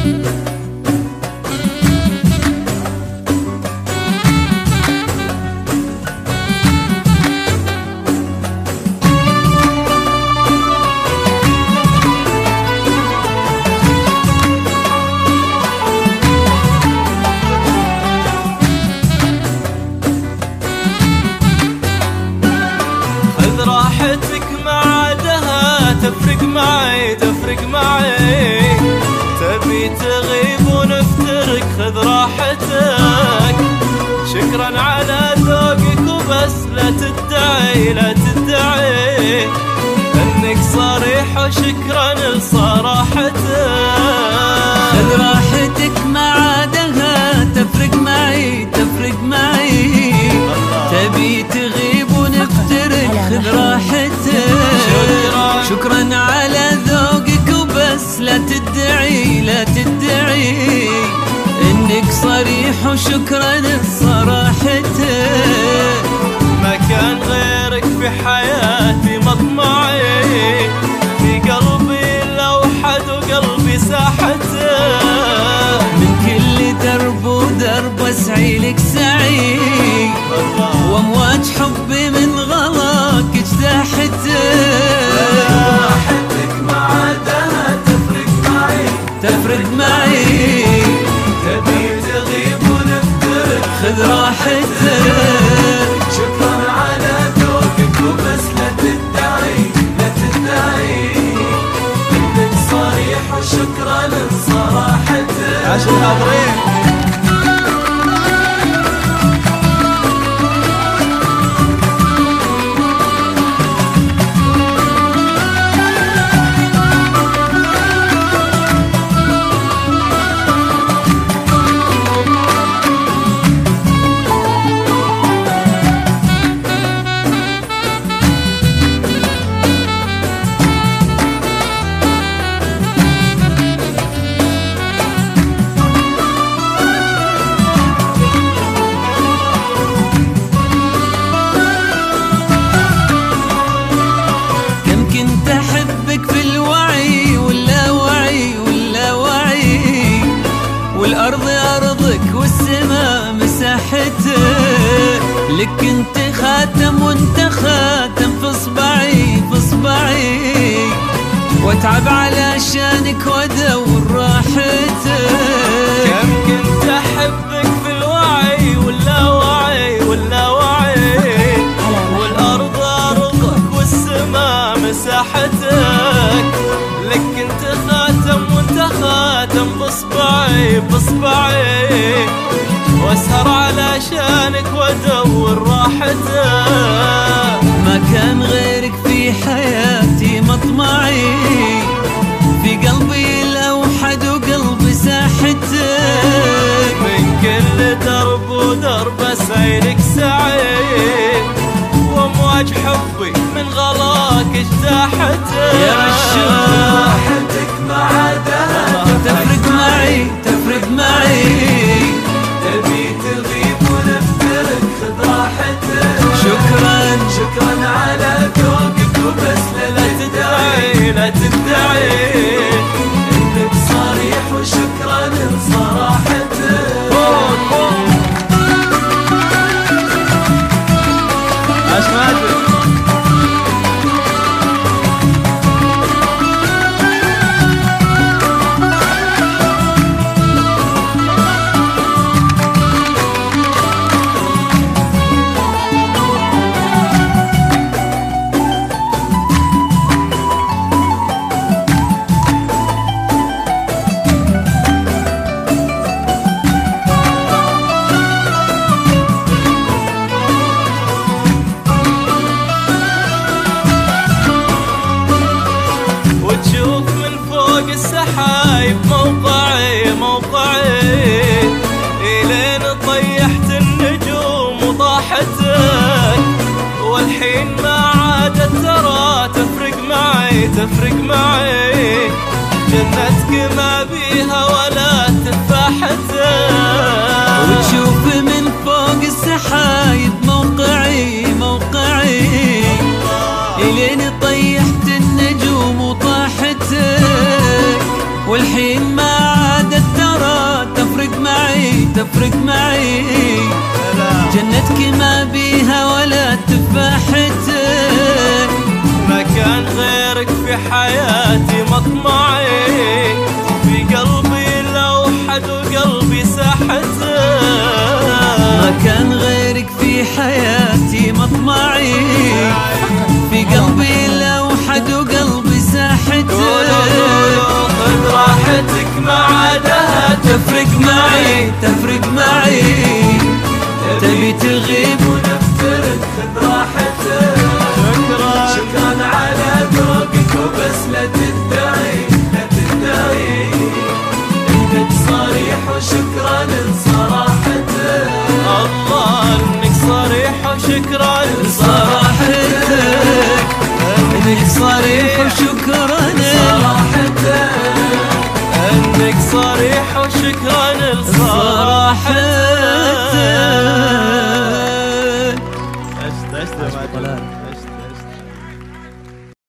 تفرق معي تفرق معي، تبي تغيب ونفترق خذ راحتك. شكرا على ذوقك وبس لا تدعي لا تدعي انك صريح، وشكرا لصراحتك. خذ راحتك ما عادها تفرق معي تفرق معي، تبي تغيب ونفترق خذ راحتك. شكرا على ذوقك وبس لا تدعي لا تدعي انك صريح، وشكرا لصراحتك. ما كان غيرك في حياتي مطمعي، في قلبي لوحد وقلبي ساحته. من كل درب ودرب اسعي لك سعي، وامواج حبي من غلاك اجتاحته. تفرق معي، تبي تغيب ونفترق خذ راحتك. شكرا على ذوقك وبس لا تدعي لا تدعي انك صريح، وشكرا لصراحتك. عشان الحاضرين والأرض أرضك والسماء مساحتك. لك انت خاتم وانت خاتم في صبعي في صبعي، واتعب علشانك وادور راحتك. كم كنت أحبك في الوعي واللاوعي واللاوعي، والأرض أرضك والسماء مساحتك. لك انت خاتم وانت خاتم بصبعي بصبعي، واسهر علشانك وادور راحتك. ما كان غيرك في حياتي مطمعي، في قلبي الأوحد وقلبي ساحتك. من كل درب ودرب اسعي لك سعي، وامواج حبي من غلاك اجتاحتك. يا رشاق راحتك ما عادها تفرق معي تفرق معي، تبي تغيب ونفترق خذ راحتك. شكرا على ذوقك وبس لا تدعي لا تدعي انك صريح، وشكرا لصراحتك. السحايب موقعي موقعي، إلين طيحت النجوم وطاحتك. والحين ما عادت ترى تفرق معي تفرق معي، جنتك ما بيها ولا تفاحتك. وتشوف من فوق السحايب موقعي موقعي، إلين طيحت النجوم وطاحتك. والحين ما عادت تفرق معي، جنتك ما بيها ولا تفاحتك، ما كان غيرك في حياتي مطمعي، في قلبي لوحد وقلبي ساحتك، ما كان غيرك في حياتي مطمعي، في قلبي لوحد وقلبي ساحتك. خذ راحتك ما عادها تفرق معي تفرق معي، تبي تغيب ونفترق، خذ راحتك. شكرا على ذوقك وبس لا تدعي لا تدعي، انك صريح وشكرا لصراحتك. الله انك صريح وشكرا لصراحتك، انك صريح وشكرا لصراحتك، انك صريح وشكرا لصراحتك.